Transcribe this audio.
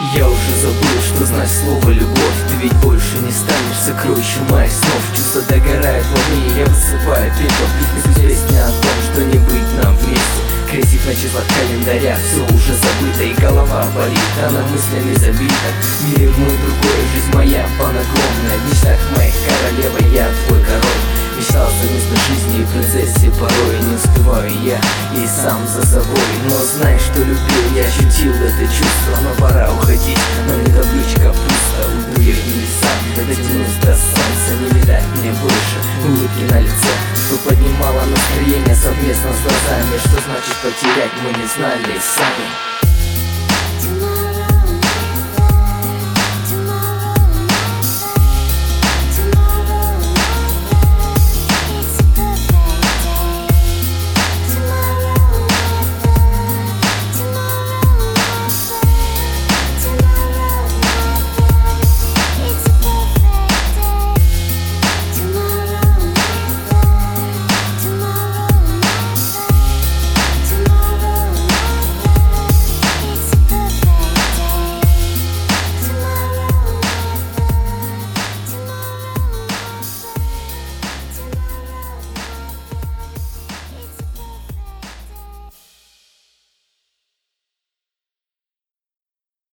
Я уже забыл, что знать слово любовь. Ты ведь больше не станешь сокровищем моих снов. Чувства догорают во мне, я высыпаю пепел. И пусть песня о том, что не быть нам вместе. Крестик на числах календаря, все уже забыто. И голова болит, она мыслями забита. Мир мой другой, жизнь моя панагломная. В мечтах моих королева, я твой король. Мечтал совместной жизни и принцессе порой. Не успеваю я и сам за собой. Но знай, что любил, я ощутил это чувство. Но пора уходить, но не табличка пусто. Уйду я в небеса, дотянусь до солнца. Не видать мне больше улыбки на лице, что поднимало настроение совместно с глазами. Что значит потерять, мы не знали сами.